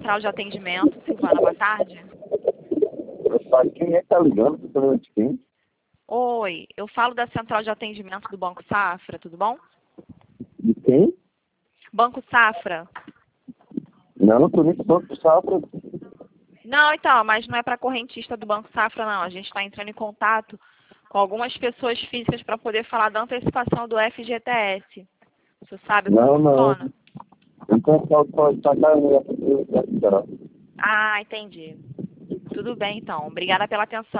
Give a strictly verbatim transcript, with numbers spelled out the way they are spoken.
central de atendimento. Silvana, boa tarde. Quem é que tá ligando? Tô falando de quem? Oi, eu falo da central de atendimento do Banco Safra, tudo bom? De quem? Banco Safra. Não, não tô nem Banco Safra. Não, então, mas não é para correntista do Banco Safra, não. A gente está entrando em contato com algumas pessoas físicas para poder falar da antecipação do F G T S. Você sabe como Não, não. funciona? Então, pode pode pagar a Ah, entendi. Tudo bem, então. Obrigada pela atenção.